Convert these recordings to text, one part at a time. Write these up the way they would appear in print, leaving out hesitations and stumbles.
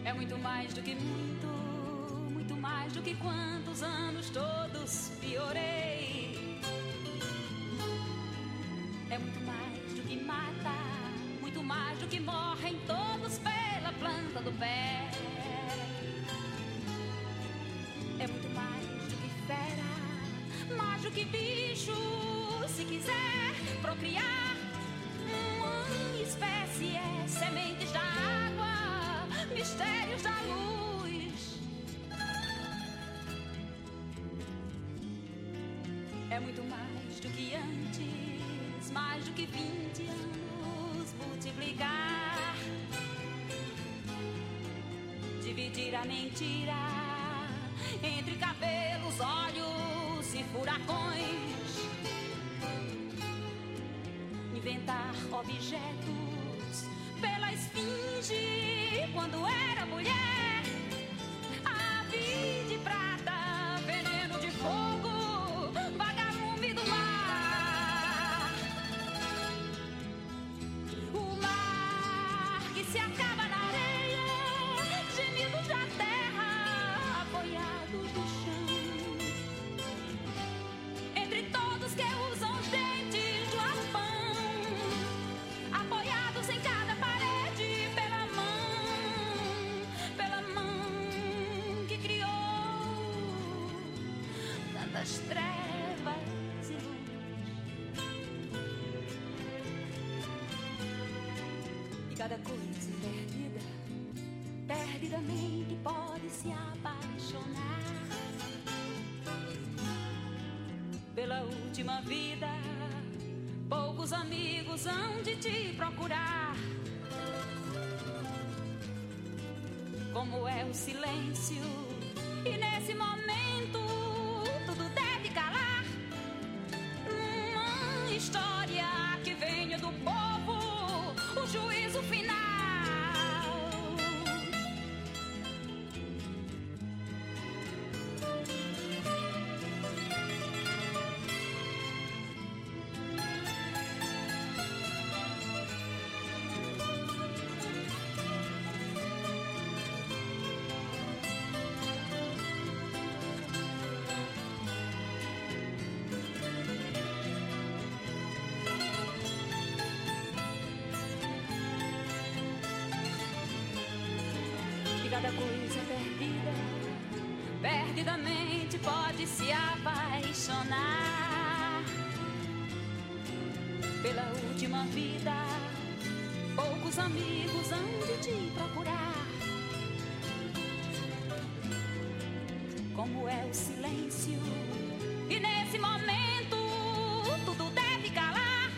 É muito mais do que muito mais do que quantos anos todos piorei. É muito mais do que mata, muito mais do que morrem todos pela planta do pé. É muito mais do que fera, mais do que bicho, se quiser procriar. Uma espécie é sementes da água, mistérios da luz. É muito mais do que antes, mais do que 20 anos multiplicar, dividir a mentira entre cabelos, olhos e furacões, inventar objetos pela esfinge quando era mulher, ave de prata, veneno de fogo, vagalume do mar, o mar que se acaba na areia, gemidos da terra, apoiados no chão, entre todos que usam os dentes do arpão, apoiados em cada parede pela mão que criou tantas trevas e luz. E cada coisa perdida, perdidamente pode se apaixonar pela última vida. Poucos amigos hão de te procurar. Como é o silêncio, e nesse momento tudo deve calar. Uma história que venha do povo, o juízo final. Cada coisa perdida, perdidamente pode se apaixonar pela última vida. Poucos amigos hão de te procurar. Como é o silêncio, e nesse momento tudo deve calar.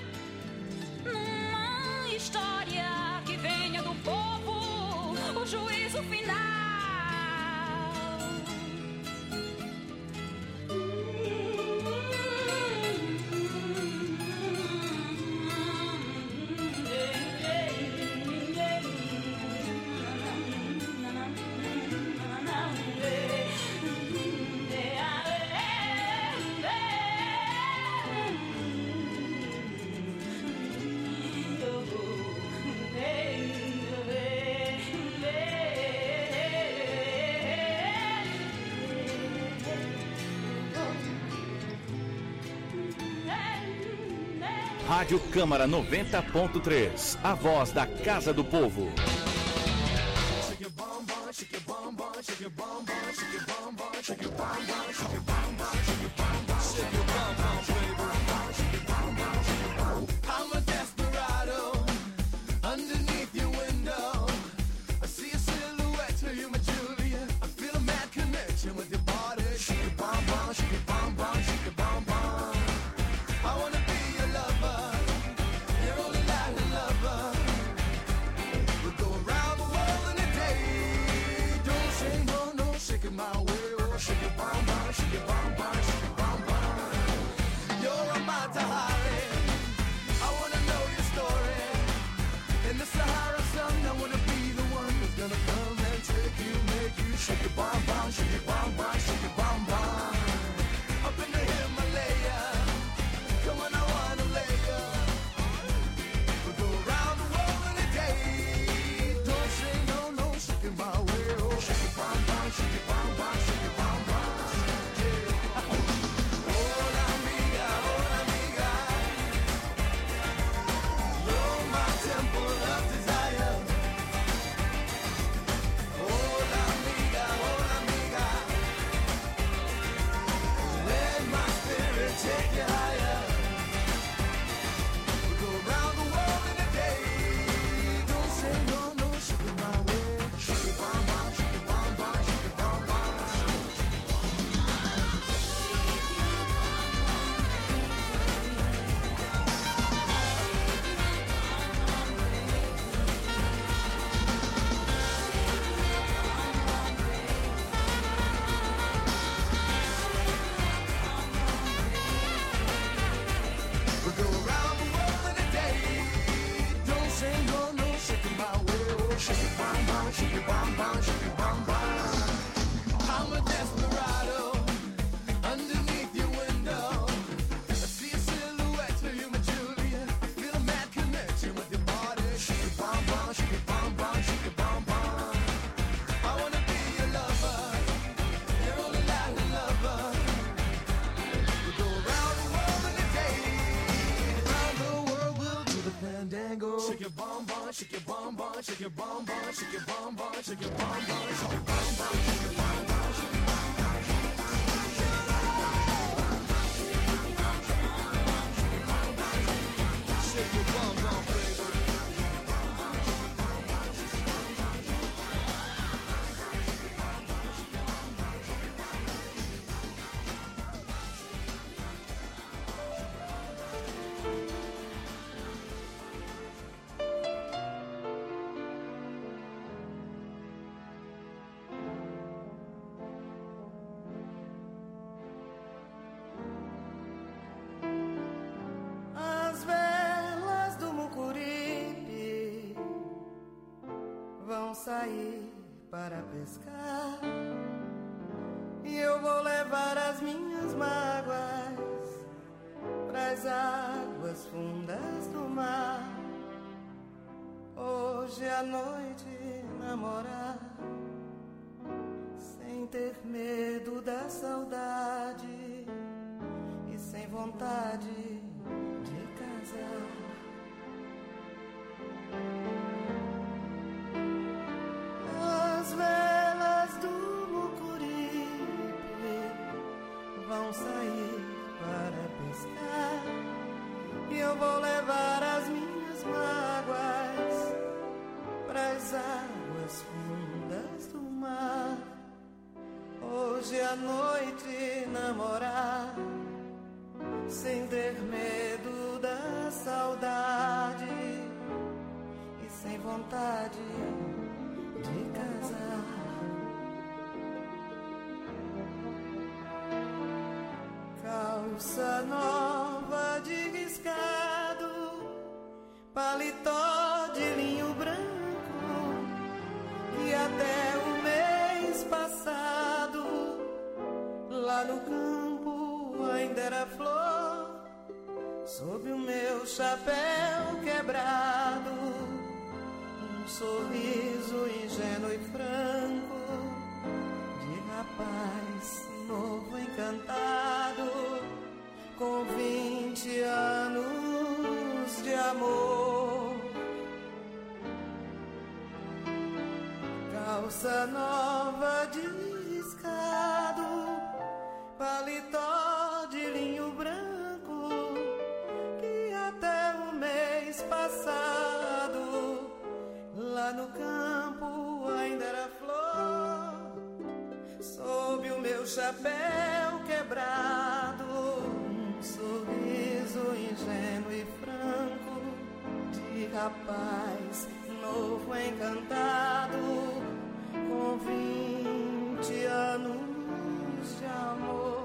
Numa história que venha do povo, o juízo final. Rádio Câmara 90.3, a voz da Casa do Povo. I'm a desperado underneath your window. I see a silhouette for you, my Julia. Feel a mad connection with your body. Shake your bum bum, shake your bum bum, shake your bum bum. I wanna be your lover, your only Latin lover. We go around the world in a day. Around the world we'll do the fandango. Shake your bum bum, shake your bum bum, shake your bum bum, shake your bum bum, shake your bum bum, shake your bum bum, shake your bum bum, shake your bum bum. Shake your bum bum, baby. As velas do Mucuripe vão sair para pescar e eu vou levar as minhas mágoas pras águas fundas do mar. Hoje à noite namorar sem ter medo da saudade e sem vontade de casar. As velas do Mucuripe vão sair para pescar e eu vou levar as minhas mágoas pras águas fundas do mar. Hoje à noite namorar sem ter medo da saudade e sem vontade de casar. Calça nova de riscado, paletó de linho branco, que até o mês passado lá no campo ainda era flor. Sob o meu chapéu quebrado, um sorriso ingênuo e franco de rapaz novo encantado, com 20 anos de amor. Calça nova de riscado, paletó de linho branco, que até o mês passado lá no campo ainda era flor. Sob o meu chapéu quebrado, um sorriso ingênuo e franco de rapaz novo encantado, com 20 anos de amor.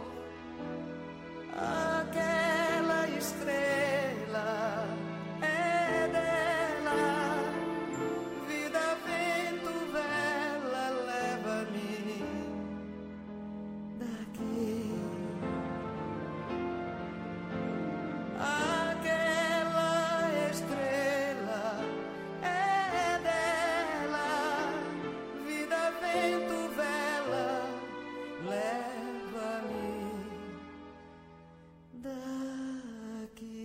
Aquela estrela é dela, vida, vento, vela, leva-me daqui. Aquela estrela é dela, vida, vento, vela, leva-me daqui.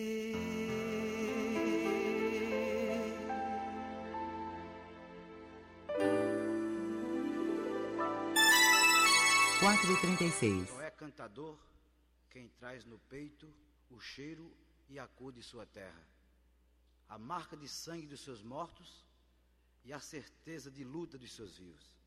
4h36. Não é cantador quem traz no peito o cheiro e a cor de sua terra, a marca de sangue dos seus mortos e a certeza de luta dos seus vivos.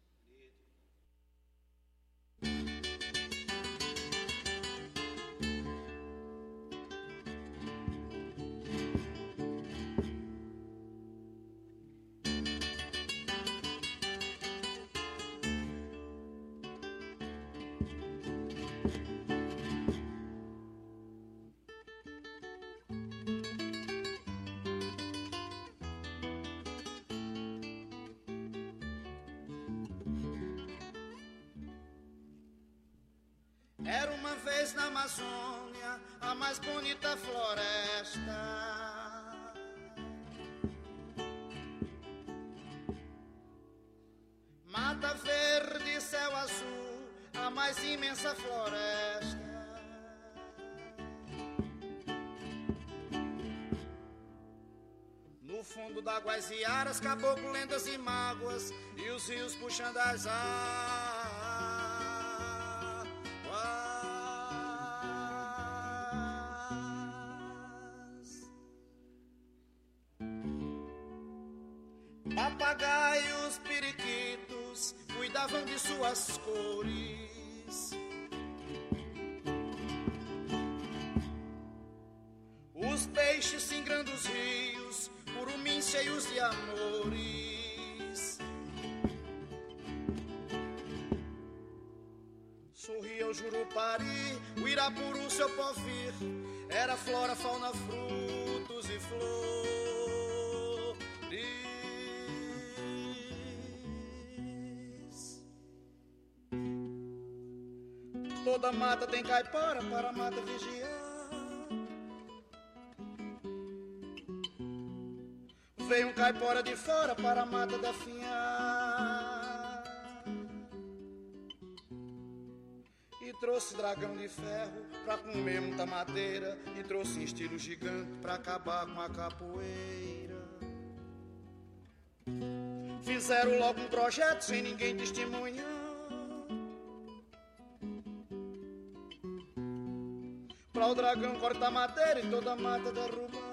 na Amazônia, a mais bonita floresta. Mata verde, céu azul, a mais imensa floresta. No fundo da Guaiziaras, caboclo, lendas e mágoas, e os rios puxando as águas. Papagaios, periquitos, cuidavam de suas cores. Os peixes singrando os rios, curumins cheios de amores. Sorria o Jurupari, o Irapuru, seu povir. Era flora, fauna, frutos e flores. Toda mata tem caipora para a mata vigiar. Veio um caipora de fora para a mata definhar e trouxe dragão de ferro pra comer muita madeira, e trouxe em estilo gigante pra acabar com a capoeira. Fizeram logo um projeto sem ninguém testemunhar, pra o dragão cortar madeira e toda a mata derrubar.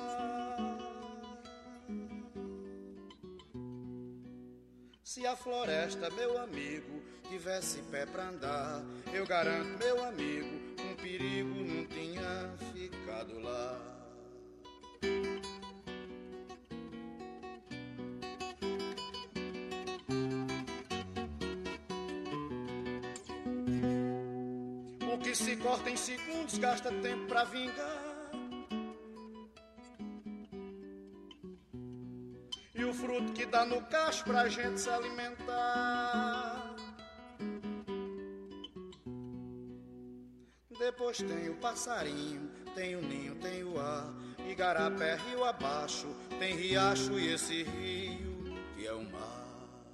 Se a floresta, meu amigo, tivesse pé pra andar, eu garanto, meu amigo, um perigo não tinha ficado lá. O que se corta em segundos gasta tempo pra vingar. E o fruto que dá no cacho pra gente se alimentar. Depois tem o passarinho, tem o ninho, tem o ar. Igarapé, rio abaixo, tem riacho e esse rio que é o mar.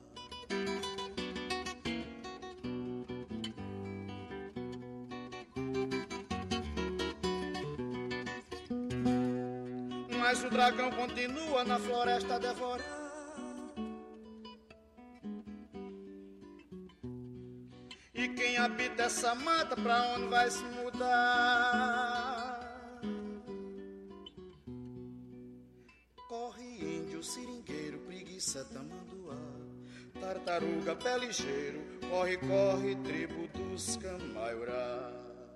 Mas o dragão continua na floresta a devorar. E quem habita essa mata, pra onde vai se mudar? Corre índio, seringueiro, preguiça, tamanduá, tartaruga, pé ligeiro, corre, corre, tribo dos Camaiurá.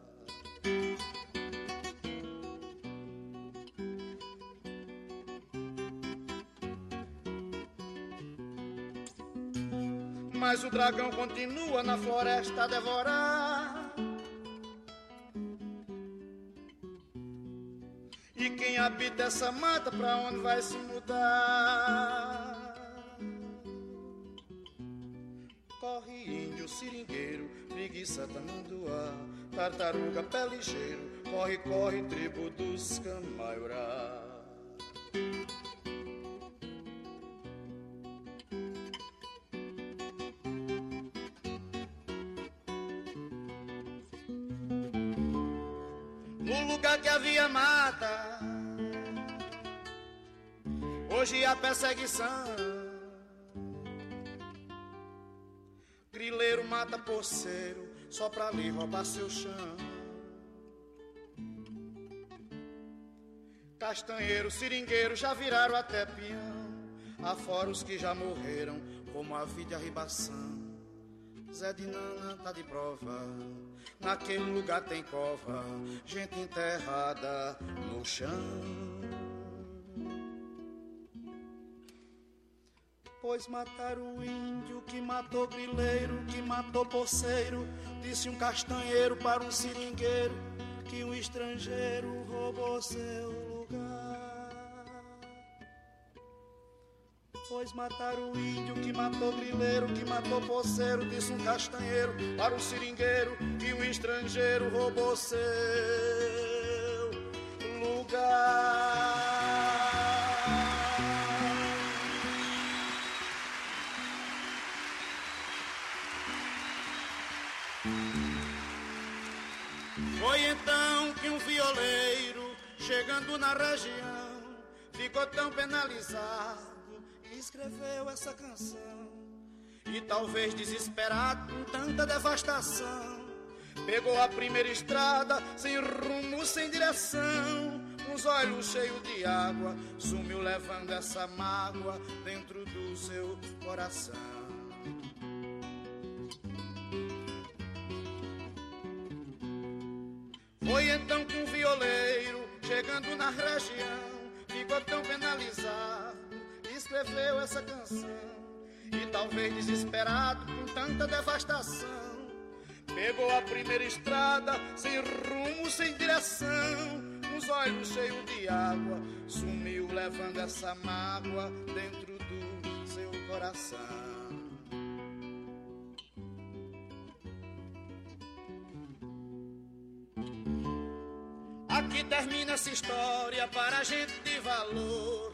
Mas o dragão continua na floresta a devorar. E quem habita essa mata, pra onde vai se mudar? Corre índio, seringueiro, preguiça, tamanduá, tartaruga, pé ligeiro, corre, corre, tribo dos Camaiurá. No lugar que havia mata, hoje há perseguição. Grileiro mata porceiro só pra lhe roubar seu chão. Castanheiro, seringueiro já viraram até peão. Afora os que já morreram, como a vida e a ribação. Zé de Nana tá de prova, naquele lugar tem cova, gente enterrada no chão. Pois mataram o índio, que matou grileiro, que matou poceiro. Disse um castanheiro para um seringueiro, que um estrangeiro roubou seu lugar. Pois mataram o índio, que matou grileiro, que matou poceiro, disse um castanheiro para o seringueiro, que o estrangeiro roubou seu lugar. Foi então que um violeiro, chegando na região, ficou tão penalizado e escreveu essa canção. E talvez desesperado com tanta devastação, pegou a primeira estrada, sem rumo, sem direção, com os olhos cheios de água, sumiu levando essa mágoa dentro do seu coração. Foi então que um violeiro, chegando na região, ficou tão penalizado e escreveu essa canção. E talvez desesperado com tanta devastação, pegou a primeira estrada, sem rumo, sem direção, com os olhos cheios de água, sumiu levando essa mágoa dentro do seu coração. Aqui termina essa história para gente de valor,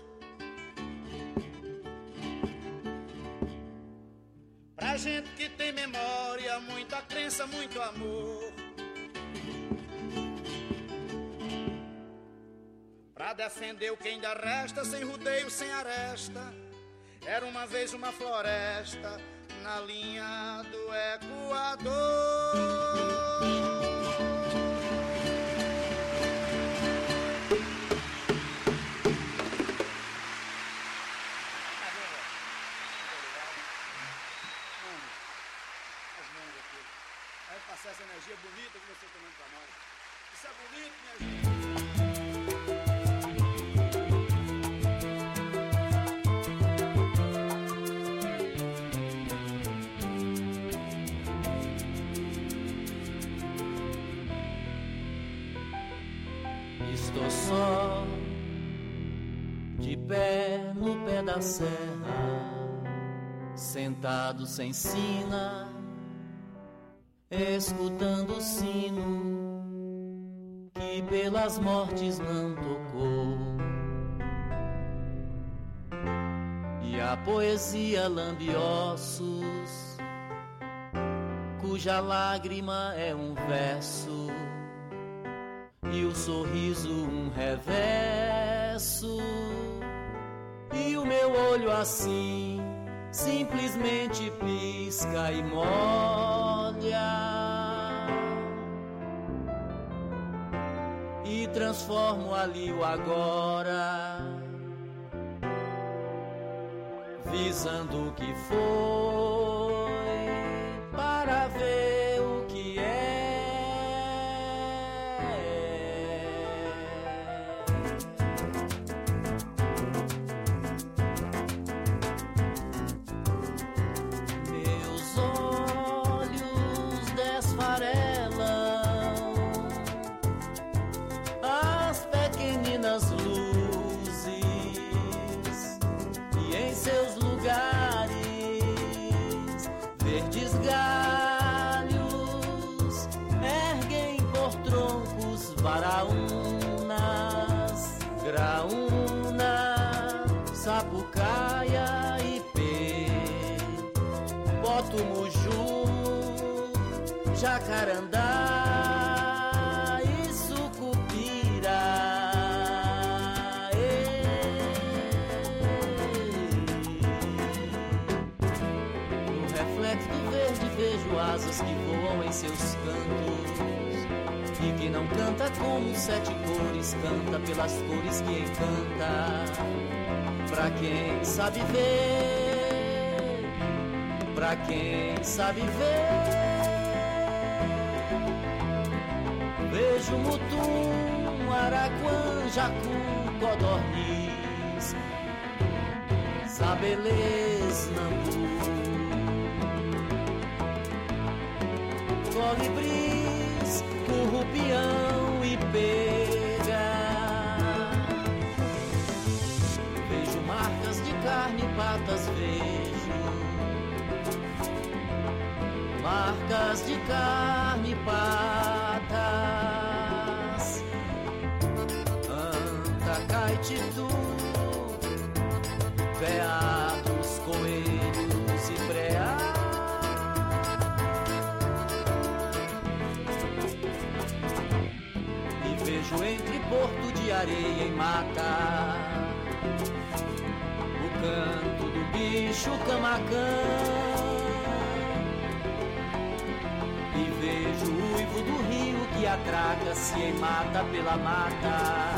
pra gente que tem memória, muita crença, muito amor, pra defender o que ainda resta, sem rodeio, sem aresta. Era uma vez uma floresta na linha do Equador. Essa energia bonita que você está dando para nós. Isso é bonito, minha gente. Estou só, de pé no pé da serra, sentado sem sina, escutando o sino que pelas mortes não tocou, e a poesia lambe ossos, cuja lágrima é um verso e o sorriso um reverso, e o meu olho assim simplesmente pisca e molha, e transformo ali o agora, visando o que foi, para ver o que é. Varaunas, graúna, sapucaia, ipê, boto-muju, jacarandá e sucupira. No reflexo do verde vejo asas que voam em seus cantos, e que não canta como sete cores, canta pelas cores que encanta. Pra quem sabe ver, pra quem sabe ver, vejo mutum, araguã, jacu, codorniz, sabelês, nambu, colibris, currupião e pega. Vejo marcas de carne, patas barcas de carne e patas, anta, caititu, veados, coelhos e preá. E vejo entre porto de areia e mata o canto do bicho camacã. E vejo o uivo do rio que atraca-se e mata pela mata,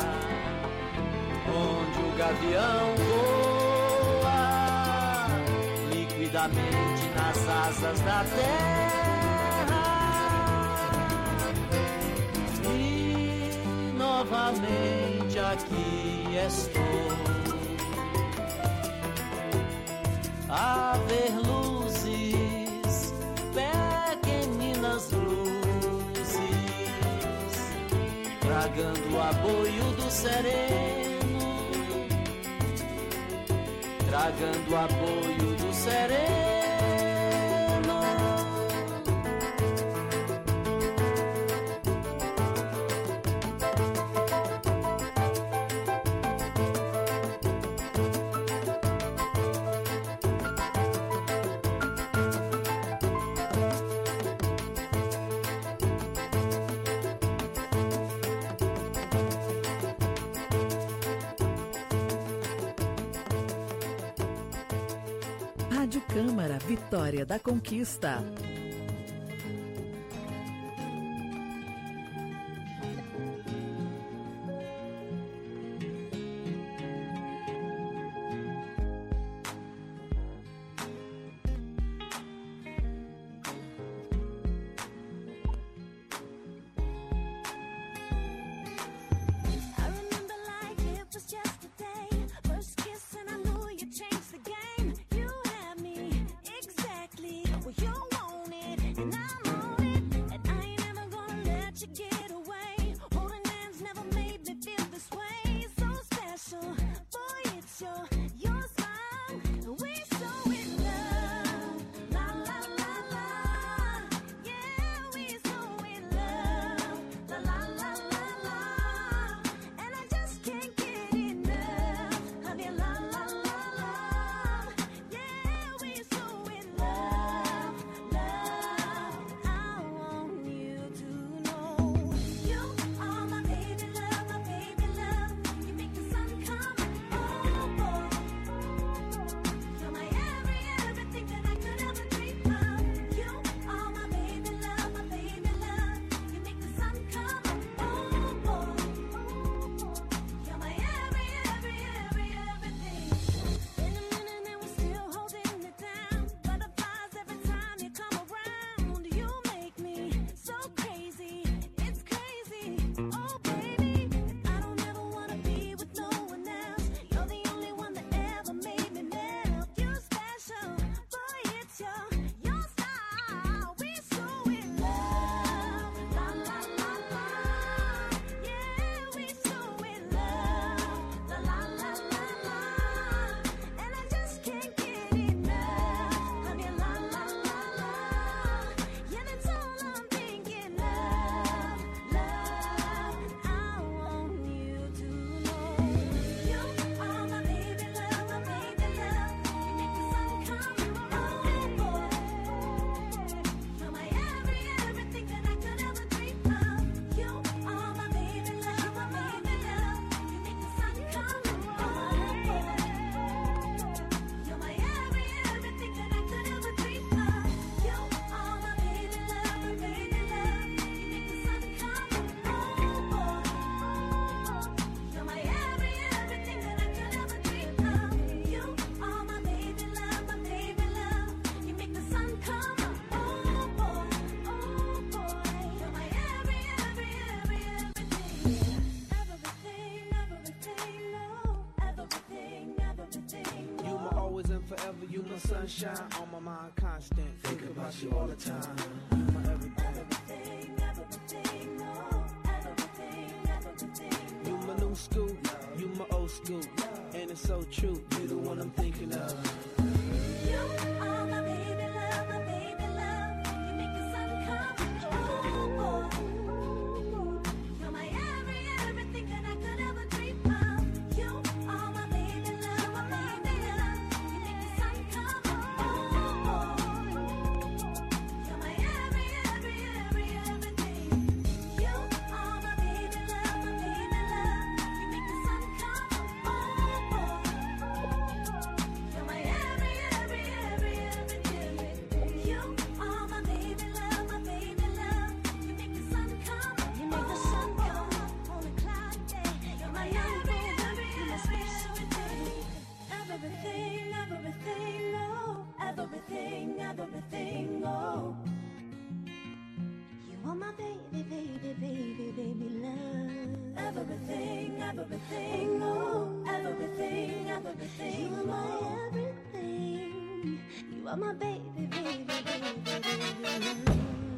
onde o gavião voa liquidamente nas asas da terra. E novamente aqui estou a ver luzes, pequeninas luzes, tragando o aboio do sereno, tragando o aboio do sereno. Rádio Câmara, Vitória da Conquista. Sunshine on my mind, constant. Think about you all the time. You my everything. Everything, no, everything. You my new school, you my old school, and it's so true. You the one I'm thinking of. You are my baby love, my baby love. You make the You're my baby, baby, baby, baby.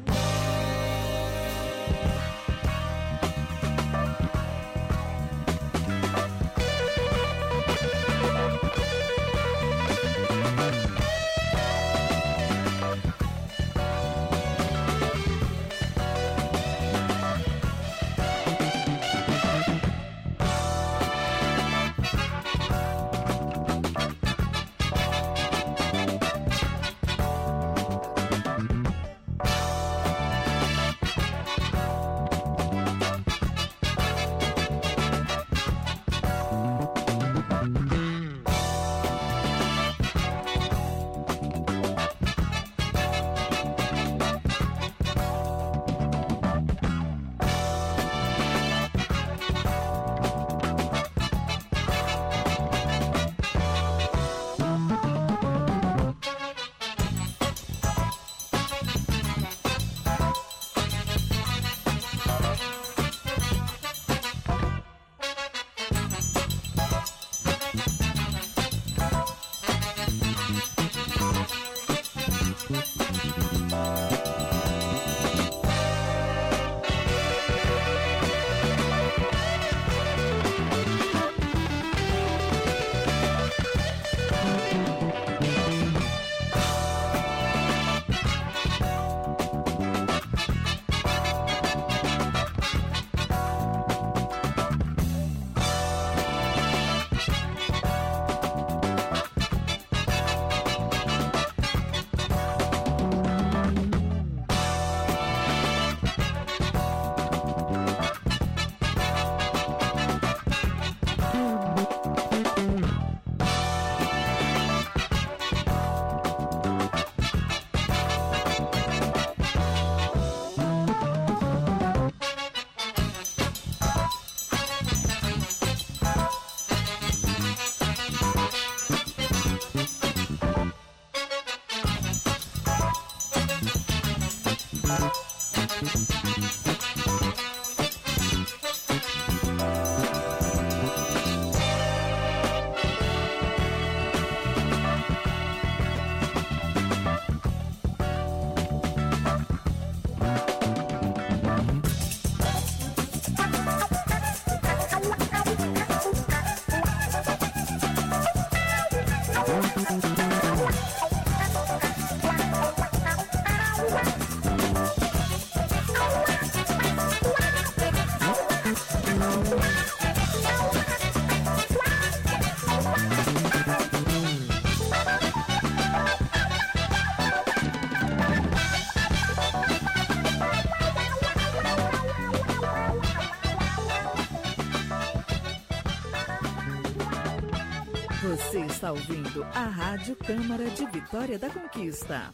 Você está ouvindo a Rádio Câmara de Vitória da Conquista.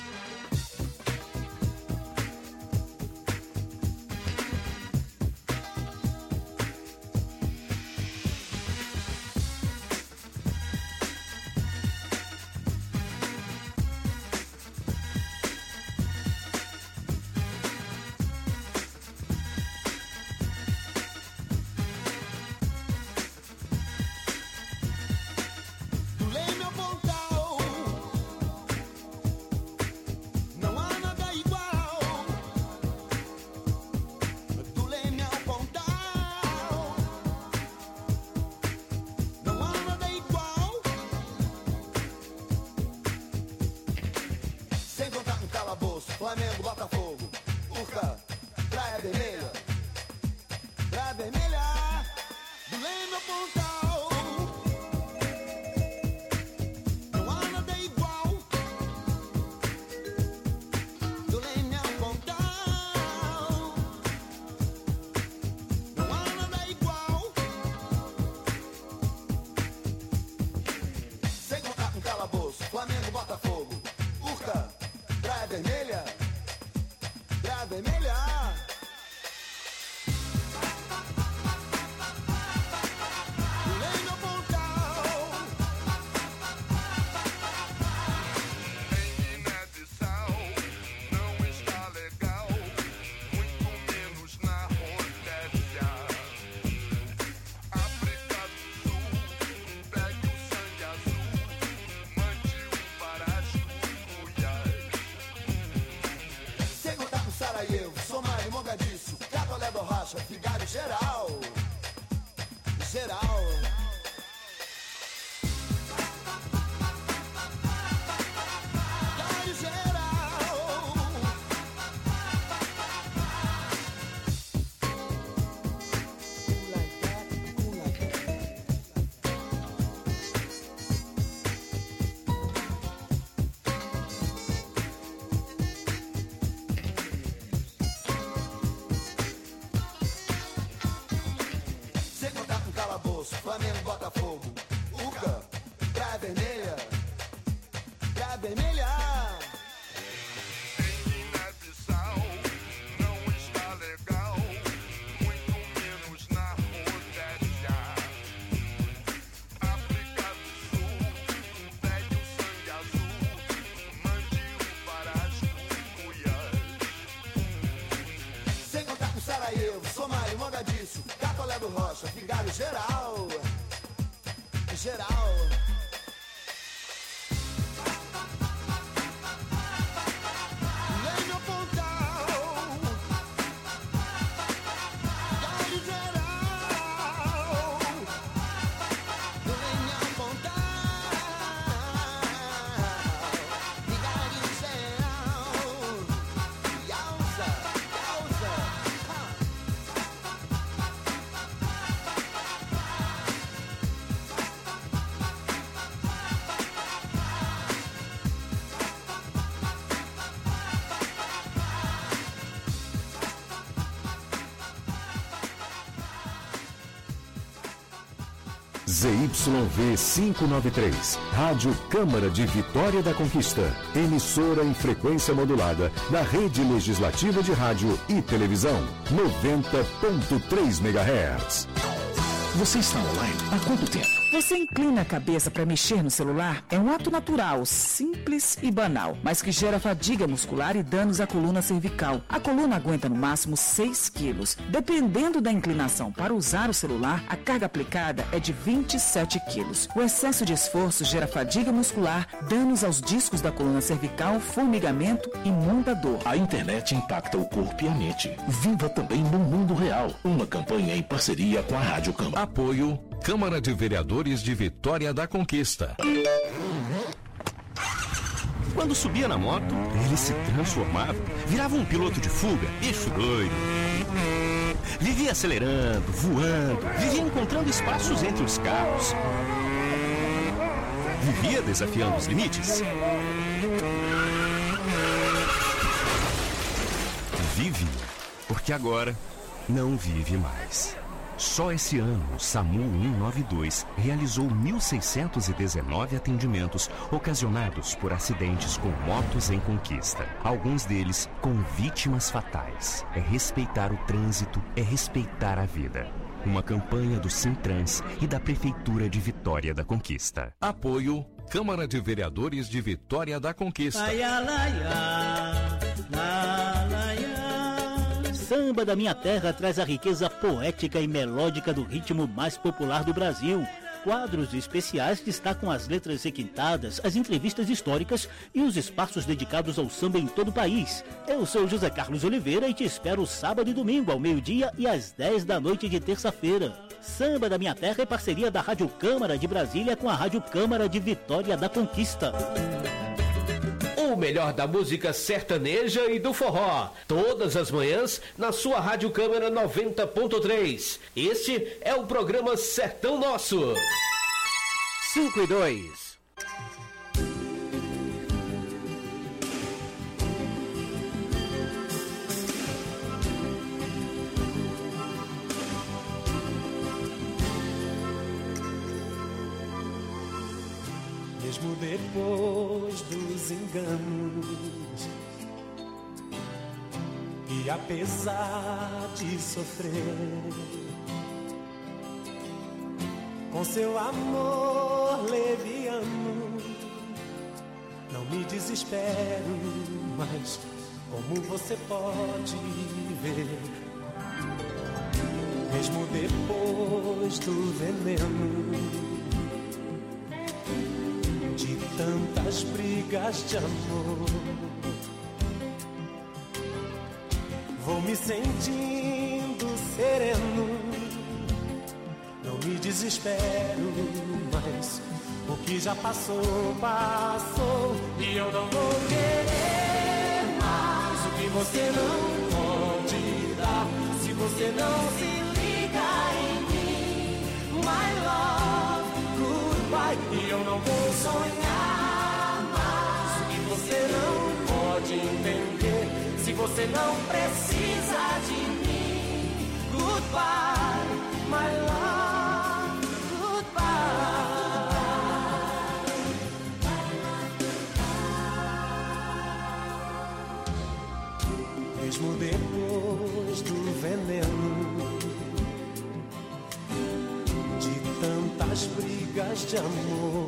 Flamengo, Botafogo, Urca, Praia Vermelha, Praia Vermelha, do Leme ao Pontal, não há nada igual, do Leme ao Pontal, não há nada igual, sem contar com calabouço, Flamengo, Botafogo, Urca, Praia Vermelha, Praia Vermelha. Leme ao Pontal. Em Guiné-Bissau não está legal, muito menos na Rodésia. África do Sul, pegue o sangue azul, mande o Parasco. Rocha, Vigário Geral. Geral. Vigário Geral. Sem contar com calabouço, Flamengo, Botafogo, Uca, Praia Vermelha, Praia Vermelha. Em Guiné-Bissau não está legal, muito menos na Rodésia. África do Sul, pede o sangue azul, mande para as cucuias. Sem contar com Sarajevo, Somália, Mogadíscio, Catolé do Rocha, Vigário Geral. Geral. Leme Pontal. Vigário Geral. Leme Pontal. Vigário Geral. Yauza, Yauza. ZYV 593, Rádio Câmara de Vitória da Conquista, emissora em frequência modulada da Rede Legislativa de Rádio e Televisão, 90.3 MHz. Você está online há quanto tempo? Você inclina a cabeça para mexer no celular? É um ato natural, simples e banal, mas que gera fadiga muscular e danos à coluna cervical. A coluna aguenta no máximo 6 quilos. Dependendo da inclinação para usar o celular, a carga aplicada é de 27 quilos. O excesso de esforço gera fadiga muscular, danos aos discos da coluna cervical, formigamento e muita dor. A internet impacta o corpo e a mente. Viva também no mundo real. Uma campanha em parceria com a Rádio Câmara. Apoio Câmara de Vereadores de Vitória da Conquista. Quando subia na moto, ele se transformava, virava um piloto de fuga, eixo doido. Vivia acelerando, voando, vivia encontrando espaços entre os carros. Vivia desafiando os limites. Vive, porque agora não vive mais. Só esse ano, o SAMU 192 realizou 1.619 atendimentos ocasionados por acidentes com motos em conquista. Alguns deles com vítimas fatais. É respeitar o trânsito, é respeitar a vida. Uma campanha do Sintrans e da Prefeitura de Vitória da Conquista. Apoio Câmara de Vereadores de Vitória da Conquista. Samba da Minha Terra traz a riqueza poética e melódica do ritmo mais popular do Brasil. Quadros especiais destacam as letras requintadas, as entrevistas históricas e os espaços dedicados ao samba em todo o país. Eu sou José Carlos Oliveira e te espero sábado e domingo ao meio-dia e às 10 da noite de terça-feira. Samba da Minha Terra é parceria da Rádio Câmara de Brasília com a Rádio Câmara de Vitória da Conquista. O melhor da música sertaneja e do forró, todas as manhãs na sua Rádio Câmara 90.3. Este é o programa Sertão Nosso. 5 e 2. Mesmo depois dos enganos e apesar de sofrer, com seu amor leviano, não me desespero, mas como você pode ver, mesmo depois do veneno, de tantas brigas de amor, vou me sentindo sereno. Não me desespero, mas o que já passou, passou. E eu não vou querer mais o que você não pode dar. Se você não se liga em mim, my love, goodbye. E eu não vou sonhar mais o que você não pode entender. Se você não precisa de mim, goodbye, my love, goodbye. Mesmo depois do veneno, de tantas brigas de amor,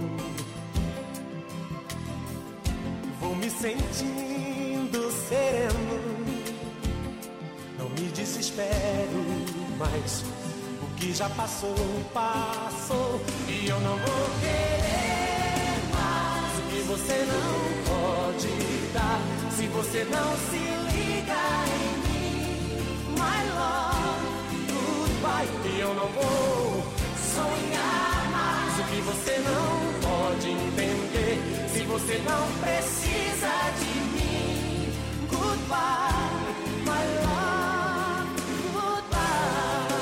vou me sentindo sereno. Não me desespero, mas o que já passou, passou. E eu não vou querer mais o que você não pode dar. Se você não se liga em mim, my love, goodbye. E eu não vou sonhar mais o que você não pode entender. Se você não precisa de mim, goodbye, my love, goodbye.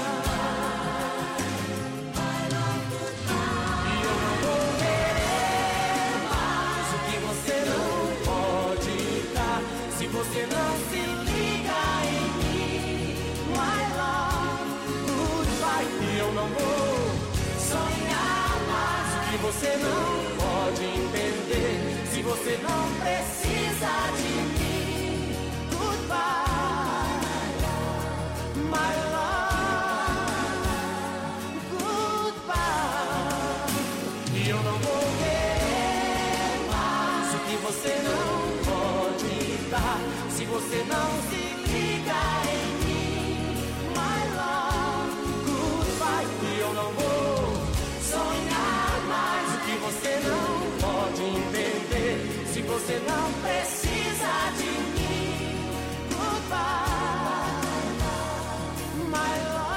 E eu não vou querer mais o que você não pode dar. Se você não se liga em mim, my love, goodbye. E eu não vou sonhar mais o que você não pode entender. Se você não precisa de mim, goodbye, my love, goodbye. E eu não vou querer mais o que você não pode dar. Se você não se liga em mim, my love, goodbye. E eu não vou sonhar mais o que você não pode entender. Se você não precisa de mim, goodbye, my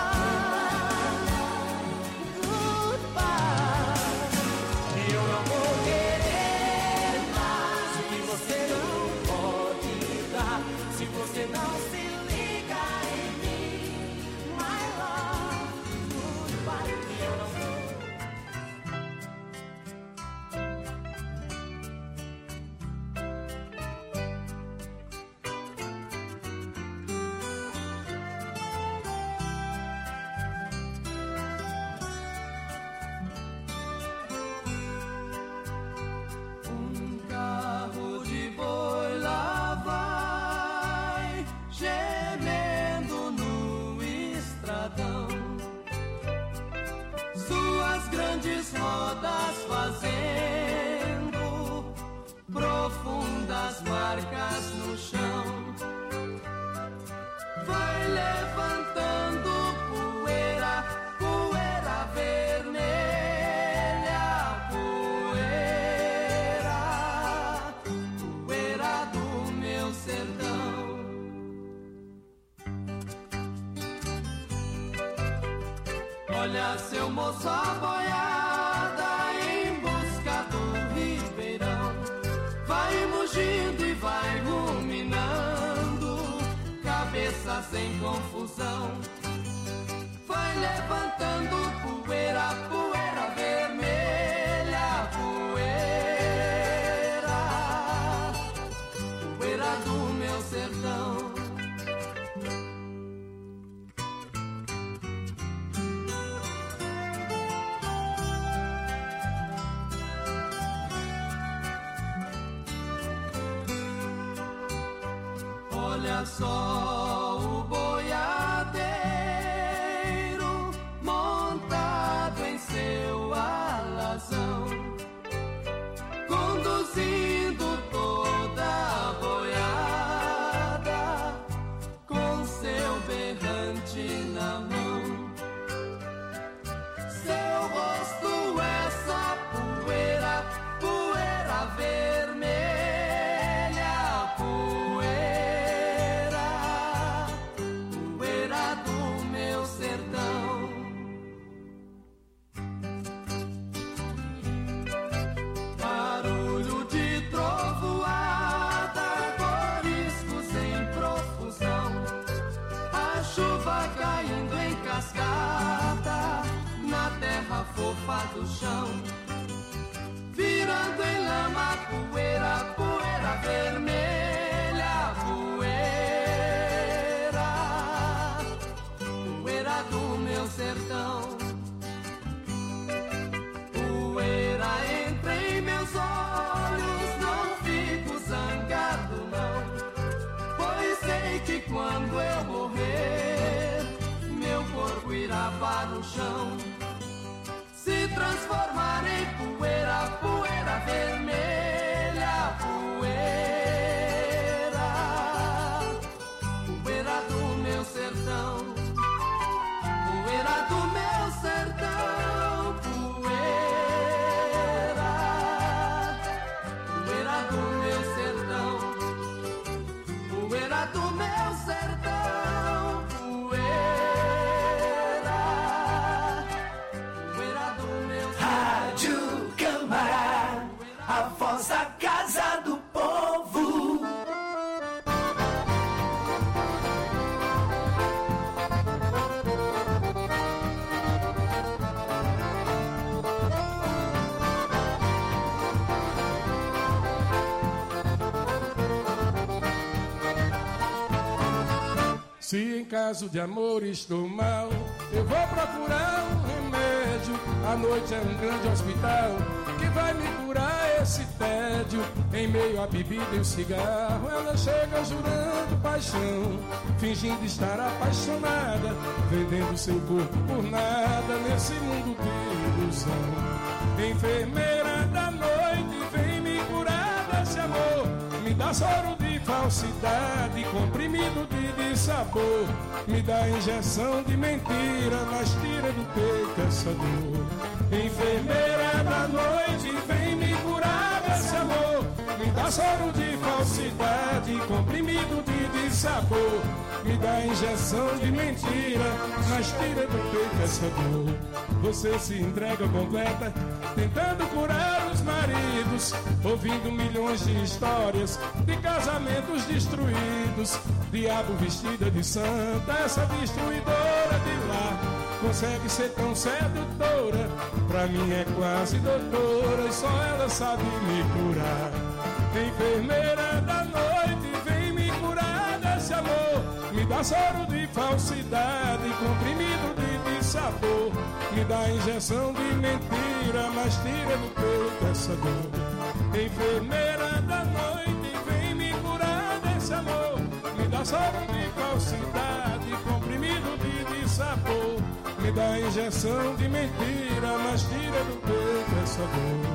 love, goodbye. E eu não vou querer mais o que você não pode dar. Se você não se liga em mim, my love, goodbye. E eu não vou. Carro de boi lá vai, gemendo no estradão, suas grandes rodas fazendo profundas marcas no chão. Vai levantando poeira, poeira vermelha, poeira do meu sertão. Olha, seu moço, a boiada em busca do ribeirão, vai mugindo e vai ruminando, cabeças em confusão. Vai levantando poeira, poeira vermelha, poeira do meu sertão. Olha só o boiadeiro montado em seu alazão, conduzindo toda a boiada com seu berrante na mão. Seu rosto é só poeira, poeira vermelha, poeira do chão, virando em lama, poeira, poeira vermelha, poeira, poeira do meu sertão. Poeira entra em meus olhos, não fico zangado não, pois sei que quando eu morrer, meu corpo irá para o chão, se transformar em poeira, poeira vermelha, poeira, poeira do meu sertão, poeira do meu sertão, poeira, poeira do meu sertão, poeira do meu sertão, poeira, poeira do meu sertão. Rádio Câmara, a voz da casa do povo. Se em caso de amor estou mal, eu vou procurar um remédio. A noite é um grande hospital que vai me curar esse tédio. Em meio à bebida e o cigarro, ela chega jurando paixão, fingindo estar apaixonada, vendendo seu corpo por nada nesse mundo de ilusão. Enfermeira da noite, vem me curar desse amor, me dá soro de falsidade, comprimido de dissabor, me dá injeção de mentira, mas tira do peito essa dor. Enfermeira da noite, vem me curar desse amor, me dá soro de falsidade, comprimido de dissabor, me dá injeção de mentira, mas tira do peito essa dor. Você se entrega completa, tentando curar os maridos, ouvindo milhões de histórias de casamentos destruídos. Diabo vestida de santa, essa destruidora de lar, consegue ser tão sedutora, pra mim é quase doutora, e só ela sabe me curar. Enfermeira da noite, vem me curar desse amor, me dá soro de falsidade, comprimido de dissabor, me dá injeção de mentira, mas tira do peito essa dor. Enfermeira da noite, vem me curar desse amor, me dá soro de falsidade, comprimido de dissabor, me dá injeção de mentira, mas tira do peito essa dor.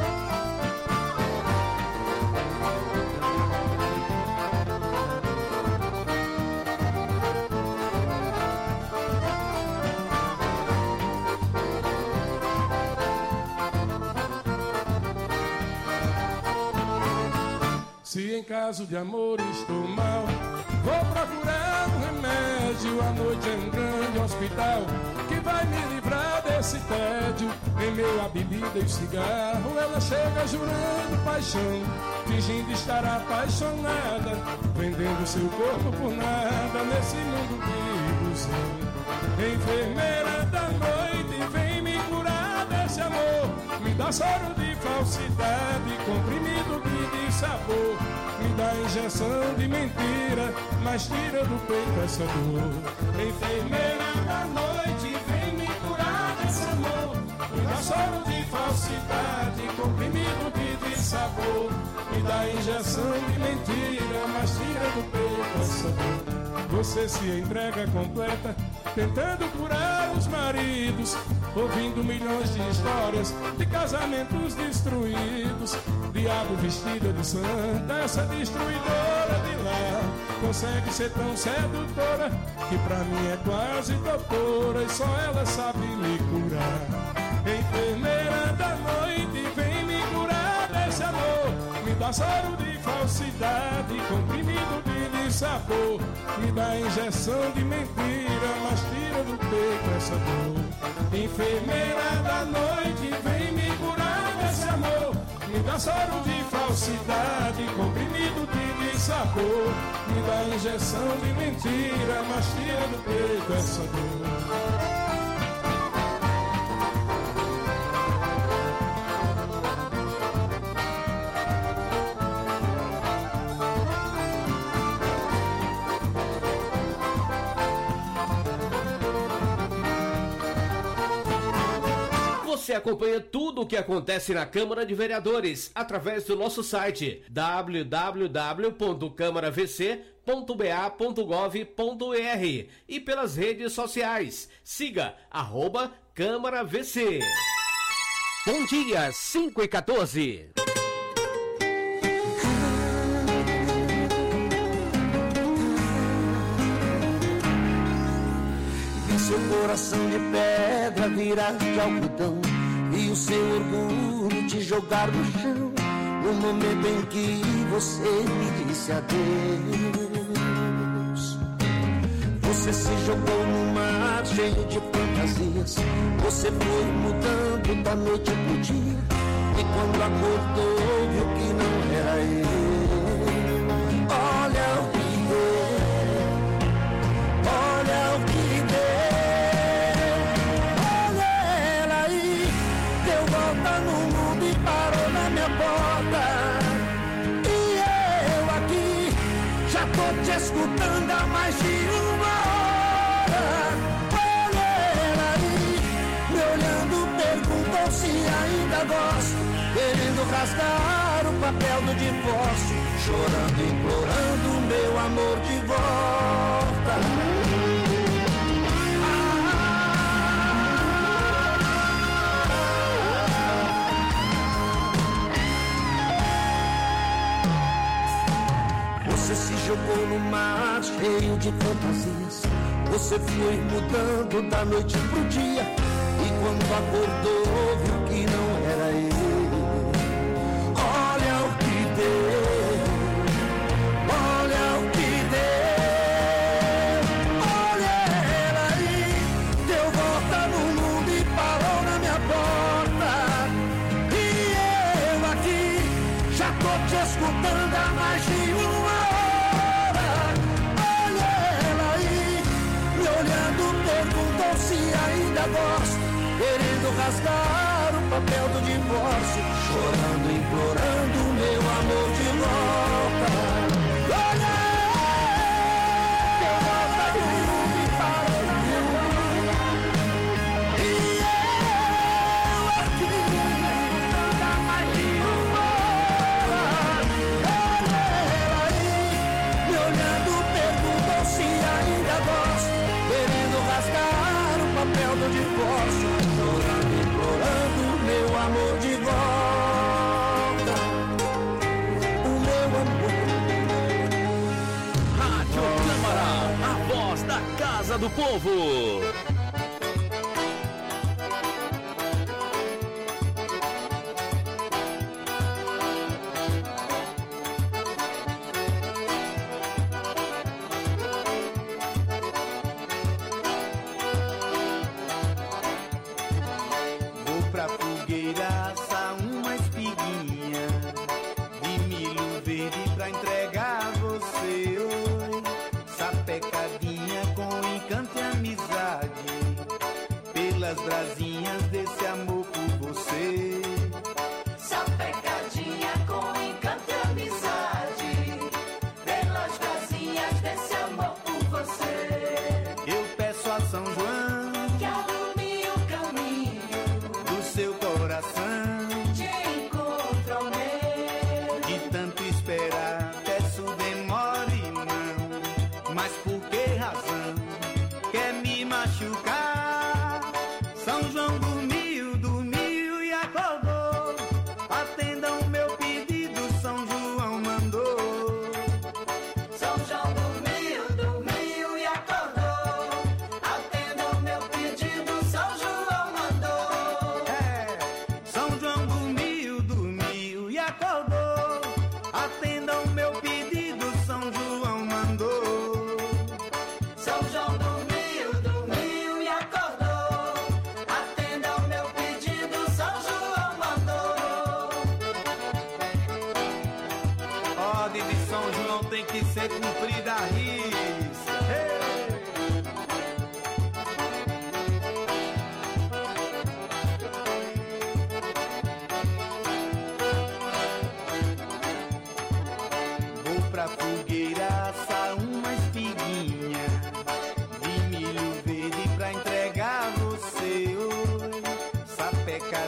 Se em caso de amor estou mal, vou procurar um remédio. A noite é um grande hospital que vai me livrar desse tédio. Em meio à bebida e o cigarro, ela chega jurando paixão, fingindo estar apaixonada, vendendo seu corpo por nada nesse mundo de ilusão. Enfermeira da noite, vem me curar desse amor, me dá soro de falsidade, comprimido de dissabor, me dá injeção de mentira, mas tira do peito essa dor. Enfermeira da noite, vem me curar desse amor, me dá soro de falsidade, comprimido de dissabor, me dá injeção de mentira, mas tira do peito essa dor. Você se entrega completa, tentando curar os maridos, ouvindo milhões de histórias de casamentos destruídos. Diabo vestida de santa, essa destruidora de lar, consegue ser tão sedutora que pra mim é quase doutora, e só ela sabe me curar. Enfermeira da noite, vem me curar desse amor, me dá soro de falsidade, comprimido de dissabor, me dá injeção de mentira, mas tira do peito essa dor. Enfermeira da noite, vem me curar desse amor, me dá soro de falsidade, comprimido de dissabor, me dá injeção de mentira, mas tira do peito essa dor. Você acompanha tudo o que acontece na Câmara de Vereadores através do nosso site www.câmaravc.ba.gov.br e pelas redes sociais. Siga @CâmaraVC. Bom dia, 5h14. Seu coração de pedra virar de algodão e o seu orgulho te jogar no chão no momento em que você me disse adeus. Você se jogou no mar cheio de fantasias, você foi mudando da noite pro dia e quando acordou viu que não era eu. Olha o que deu, olha o que deu. No mundo e parou na minha porta. E eu aqui já tô te escutando há mais de uma hora. Olha ela aí, me olhando, perguntou se ainda gosto, querendo rasgar o papel do divórcio, chorando, implorando meu amor de volta. Você se jogou no mar cheio de fantasias, você foi mudando da noite pro dia e quando acordou viu que não era eu. Olha o que deu, olha o que deu. Olha ela aí, deu volta no mundo e parou na minha porta. E eu aqui já tô te escutando há mais de uma hora. Perguntou se ainda gosto, querendo rasgar o papel do divórcio, chorando, implorando meu amor de volta. Olha, deu volta no mundo e parou na minha porta. E eu aqui, dá mais de uma hora. Olha ela aí, me olhando, perguntou se ainda gosto, querendo rasgar o papel do divórcio, chorando, implorando meu amor de volta. O meu amor. Rádio Câmara, a voz da Casa do Povo. Pelas brasinhas desse amor por você. Sapecadinha com encanto e amizade, pelas brasinhas desse amor por você. Eu peço a São João que alume o caminho do seu coração, de encontro ao meu. De tanto esperar, peço demore não, mas por que razão quer me machucar? São João dormiu, dormiu e acordou. Atendam meu pedido, São João mandou. São João dormiu, dormiu e acordou. Atendam meu pedido, São João mandou. São João dormiu, dormiu e acordou. Atendam meu pedido, São João mandou. São João dormiu, dormiu e acordou. Atendam meu pedido, São João mandou. Ordem de São João tem que ser cumprida à risca. Vou pra fogueira assar uma espiguinha de milho verde pra entregar a você hoje. Sapeca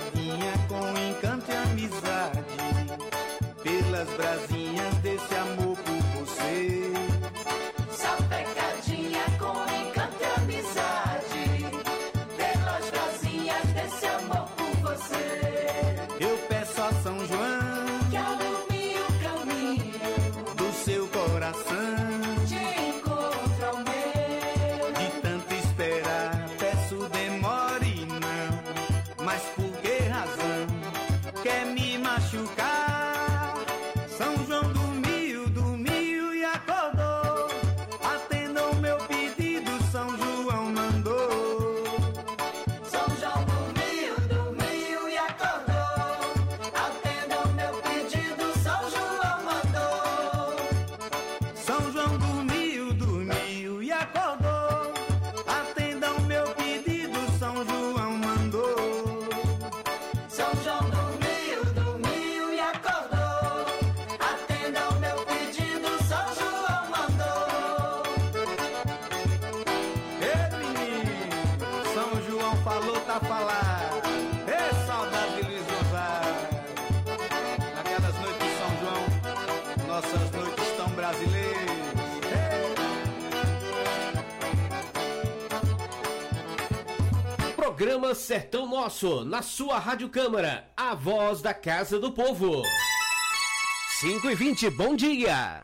coração. Te encontro ao meu. De tanto esperar, peço demore não. Mas por que razão quer me machucar? São João dormiu e acordou. Atendam meu pedido, São João mandou. São João dormiu e acordou. Atendam meu pedido, São João mandou. São João dormiu e acordou. Atendam meu pedido, São João mandou. São João dormiu e acordou. Atendam meu pedido, São João mandou. Ei, menino, São João falou, tá falado. Ei, saudade de Luiz Gonzaga. Naquelas noites de São João, nossas noites tão brasileiras. Programa Sertão Nosso, na sua Rádio Câmara, a voz da Casa do Povo. 5h20, bom dia.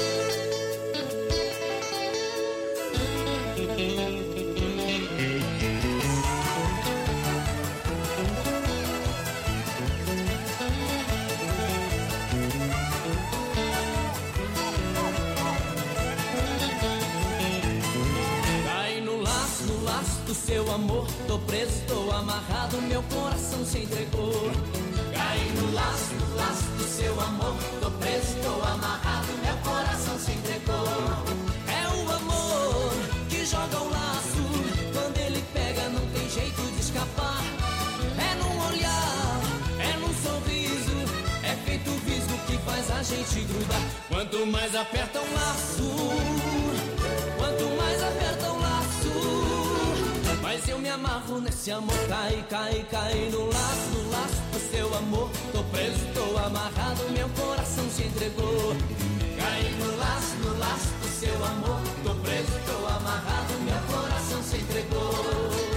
Cai no laço do seu amor, tô preso, tô amarrado, meu coração se entregou. Cai no laço do seu amor, tô preso, tô amarrado, meu coração se entregou. É o amor que joga o laço, quando ele pega não tem jeito de escapar. É num olhar, é num sorriso, é feito visgo que faz a gente grudar. Quanto mais aperta o laço, quanto mais aperta o laço, mas eu me amarro nesse amor. Cai no laço do seu amor. Tô preso, tô amarrado, meu coração se entregou. Cai no laço do seu amor. Tô preso, tô amarrado, meu coração se entregou.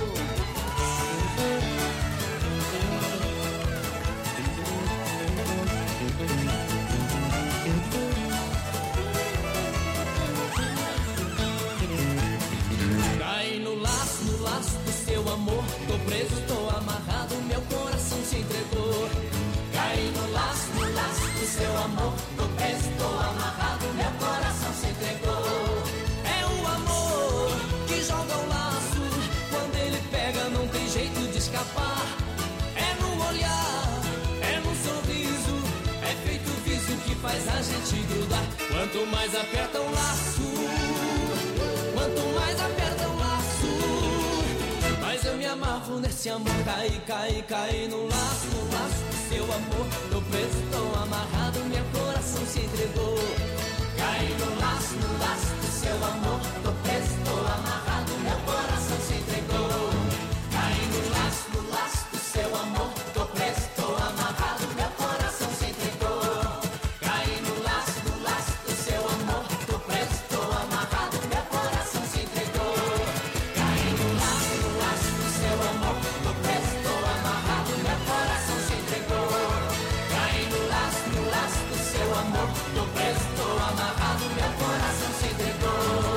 Cai no laço do seu amor. Tô preso, tô amarrado, meu coração se entregou. Cai no laço do seu amor. Tô preso, tô amarrado, meu coração se entregou. É o amor que joga o laço, quando ele pega não tem jeito de escapar. É no olhar, é no sorriso, é feito vício que faz a gente grudar. Quanto mais aperta o laço, quanto mais aperta o laço, mas eu me amarro nesse amor. Cai no laço do seu amor. Tô preso, tô amarrado, meu coração se entregou. Cai no laço do seu amor. Tô preso, tô amarrado, meu coração se entregou. Cai no laço do seu amor. Tô preso, tô amarrado, meu coração se entregou. Cai no laço do seu amor. Tô preso, tô amarrado, meu coração se entregou. Cai no laço do seu amor. Tô preso, tô amarrado, meu coração se entregou. Cai no laço do seu amor. Tô preso, tô amarrado, meu coração se entregou.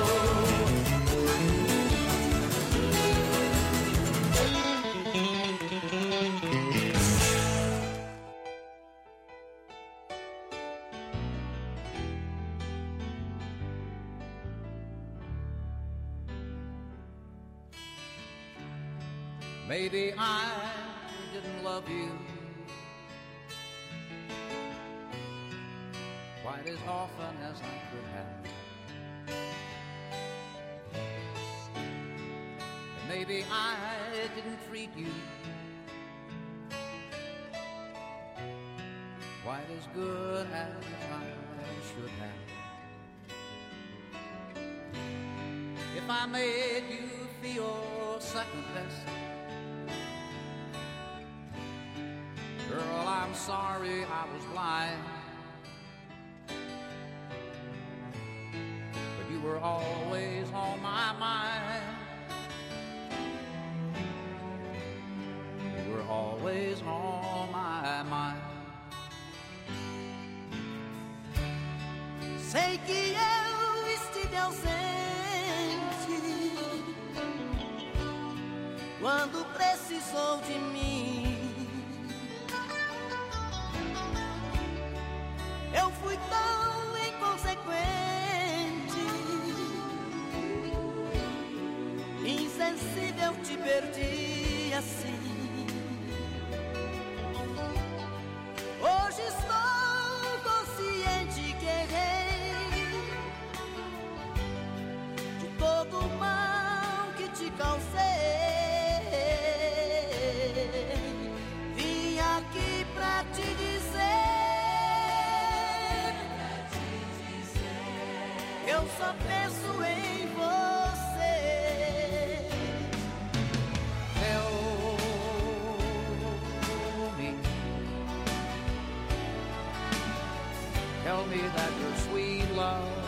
Maybe I didn't love you quite as often as I could have. And maybe I didn't treat you quite as good as I should have. If I made you feel second best, girl, I'm sorry I was blind. But you were always on my mind. You were always on my mind. Say, que eu estive ausente quando precisou de mim. Eu fui tão inconsequente, insensível, te perdi assim. Hoje estou consciente que errei de todo o mal que te causei. Vim aqui pra te dizer, eu só penso em você. Tell me that your sweet love